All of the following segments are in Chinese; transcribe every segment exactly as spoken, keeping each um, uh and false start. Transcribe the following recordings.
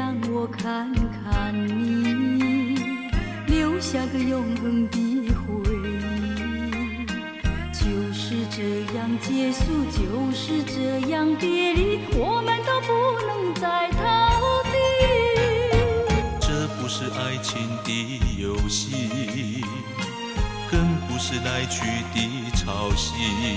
让我看看你，留下个永恒的回忆。就是这样结束，就是这样别离，我们都不能再逃避。 这不是爱情的游戏，更不是来去的潮汐。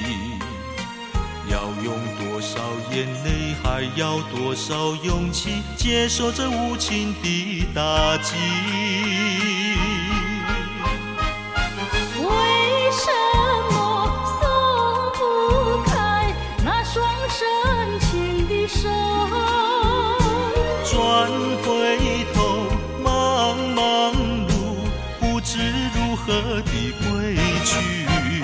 要用多少眼泪，还要多少勇气，接受这无情的打击。 为什么松不开那双深情的手？ 转回头，茫茫路，不知如何的归去。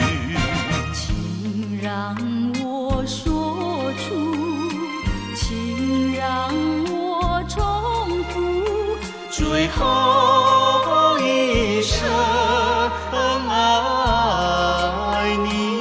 请让我说出，请让我重复最后一声爱你。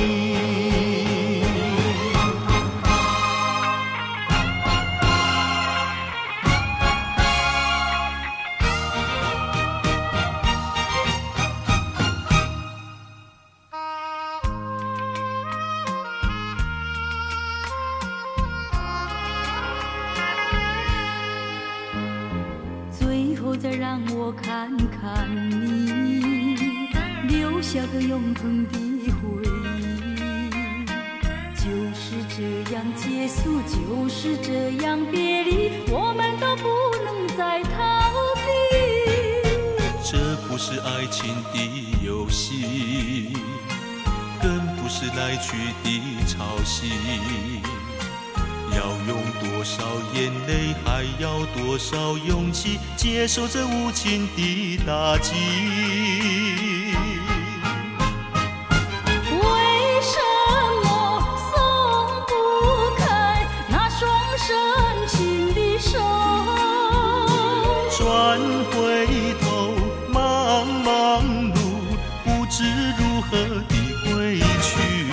最后再让我看看你，留下个永恒的回忆。就是这样结束，就是这样别离，我们都不能再逃避。 这不是爱情的游戏，更不是来去的潮汐。要用多少眼泪，还要多少勇气，接受这无情的打击。 为什么松不开那双深情的手？ 转回头，茫茫路，不知如何的归去。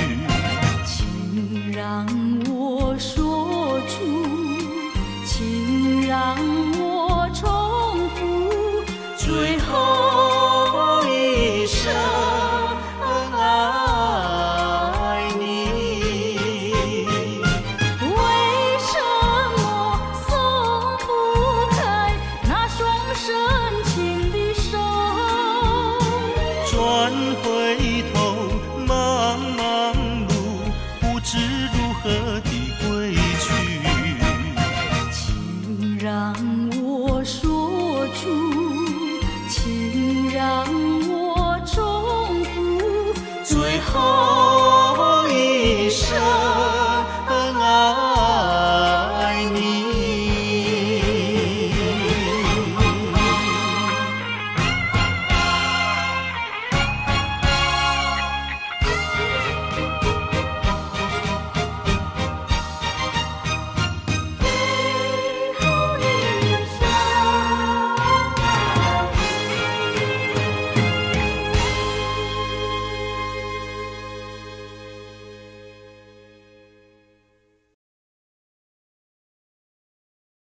请让我说出，请让我重复最后一声爱你。 为什么松不开那双深情的手？ 转回头，茫茫路，不知如何的归去。 请让我说出，请让我重复最后